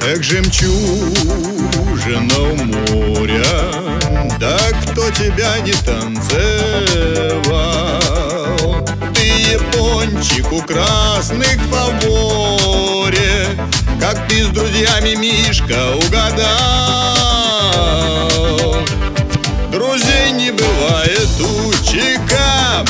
Эх, жемчужина у моря, да кто тебя не танцевал? Ты япончик у красных в фаворе, как ты с друзьями, Мишка, угадал. Друзей не бывает у ЧК,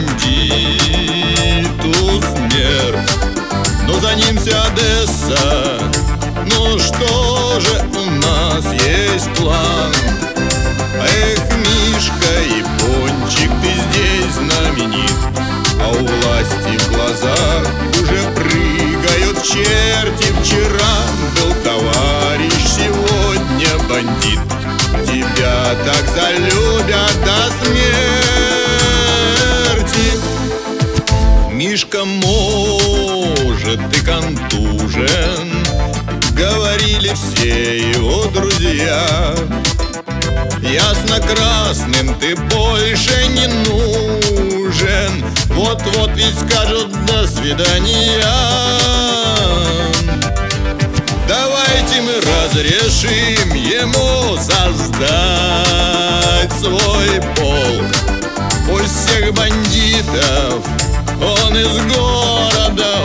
бандиту смерть, но за ним вся Одесса. Ну что же, у нас есть план. Эх, Мишка, япончик, ты здесь знаменит, а у власти в глазах уже прыгают черти. Вчера был товарищ, сегодня бандит. Тебя так залюбят до смерти. Мишка, может, ты контужен, говорили все его друзья. Ясно, красным ты больше не нужен. Вот-вот ведь скажут до свидания. Давайте мы разрешим ему создать свой полк. Пусть всех бандитов он из города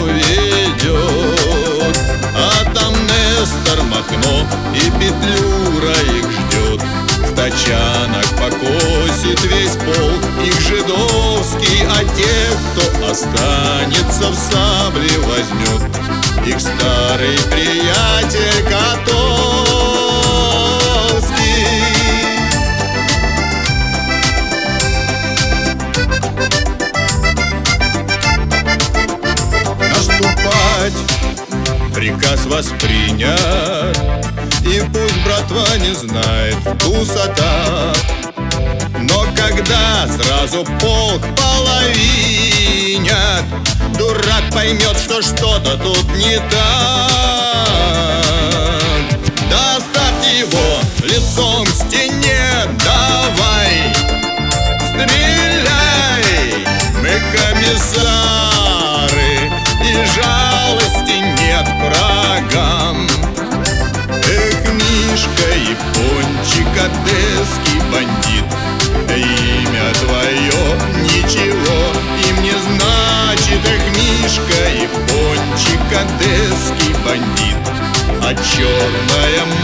уведет, а там Нестор Махно и Петлюра их ждет. В тачанок покосит весь полк их жидовский, а тех, кто останется, в сабли возьмет их старый приятель Котовский. Наступать приказ воспринят, и пусть братва не знает вкус атак. Но когда сразу полк половинят, дурак поймет, что что-то тут не так. Доставьте его лицом к стене, давай, стреляй. Мы комиссары, и жалости нет к врагам. Эх, Мишка, япончик, одесский бандит, имя твое ничего им не значит. Эх, Мишка, япончик, одесский бандит, а черная